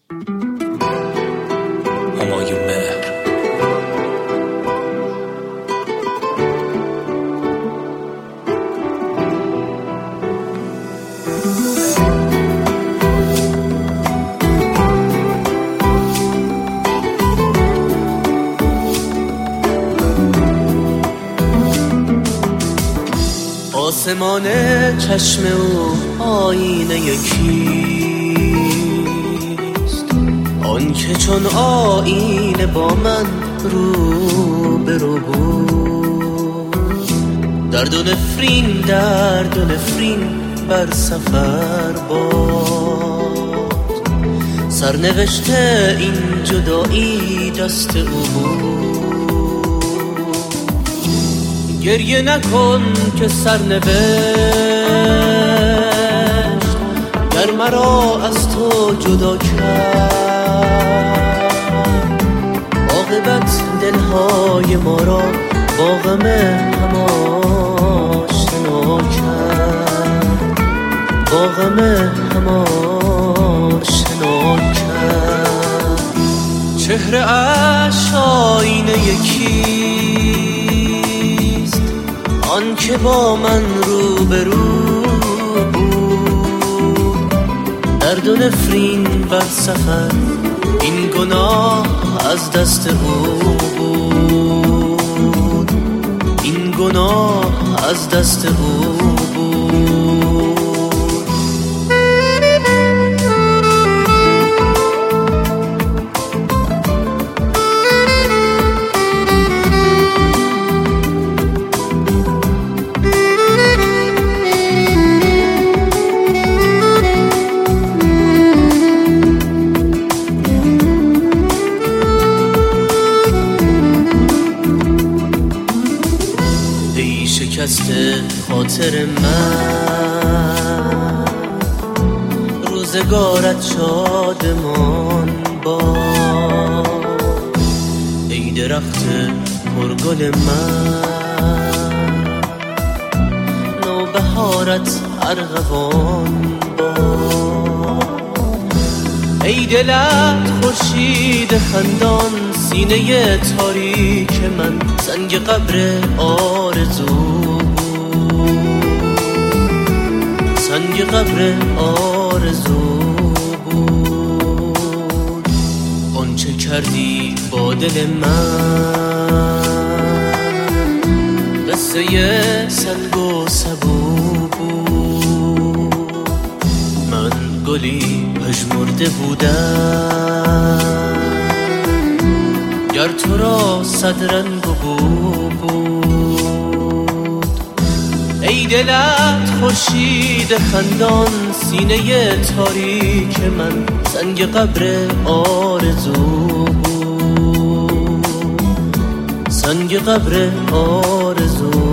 همایون مهر. آسمان چشم او آینه یکیست، آن که چون آینه با من رو به رو بود. درد و نفرین بر سفر باد، سرنوشته این جدایی دست او بود. گریه نکن که سرنوشت گر مرا از تو جدا کرد، عاقبت دلهای ما را با غم هم آشنا کرد، با غم هم آشنا کرد. چهره اش آینه یکیست، آن که با من رو به رو بود. درد و نفرین بر سفر این گناه از دست او بود، این گناه از دست او بود. شکسته خاطر من، روزگارت شادمان باد. ای درخت پرگل من، نوبهارت ارغوان باد. ای دلت خورشید خندان، سینه تاریک من سنگ قبر آرزو، سنگ قبر آرزو بود. آنچه کردی با دل من قصه سنگ و سبو بود. من گلی پژمرده بودم، گر تو را صد رنگ و بو بود. ای دلت خورشید خندان، سینه تاریک من سنگ قبر آرزو بود، سنگ قبر آرزو.